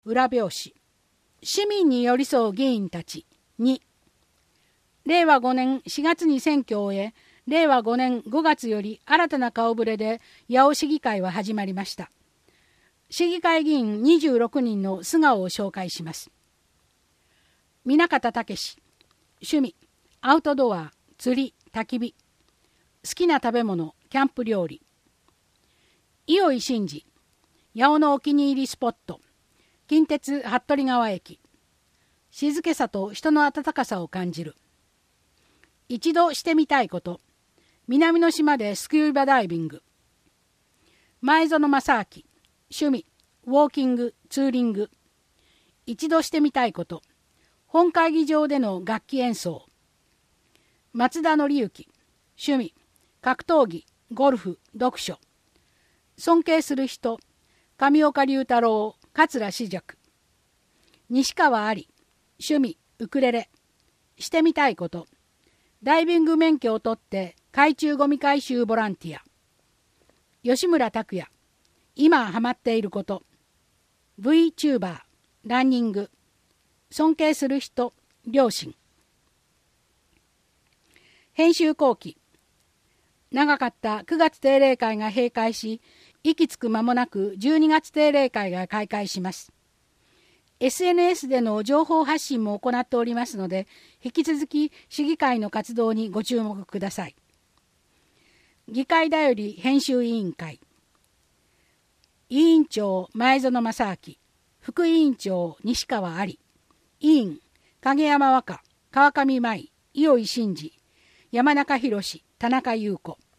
裏表紙。市民に寄り添う議員たち。2。令和5年4月に選挙を終え、令和5年5月より新たな顔ぶれで八尾市議会は始まりました。市議会議員26人の素顔を紹介します。南方武史。趣味、アウトドア、釣り、焚き火。好きな食べ物、キャンプ料理。伊尾井真二。八尾のお気に入りスポット。近鉄服部川駅。静けさと人の温かさを感じる。一度してみたいこと。南の島でスキューバダイビング。前園正明。趣味、ウォーキング、ツーリング。一度してみたいこと。本会議場での楽器演奏。松田紀之。趣味、格闘技、ゴルフ、読書。尊敬する人。上岡龍太郎、桂枝雀。西川有。趣味、ウクレレ。してみたいこと。ダイビング免許を取って海中ゴミ回収ボランティア。吉村拓也。今ハマっていること。VTuber、ランニング。尊敬する人、両親。編集後期。長かった9月定例会が閉会し、息つく間もなく12月定例会が開会します。SNS での情報発信も行っておりますので、引き続き市議会の活動にご注目ください。議会だより編集委員会。委員長前園正明、副委員長西川有、委員影山和歌、川上舞、伊尾井真二、山中博、田中優子。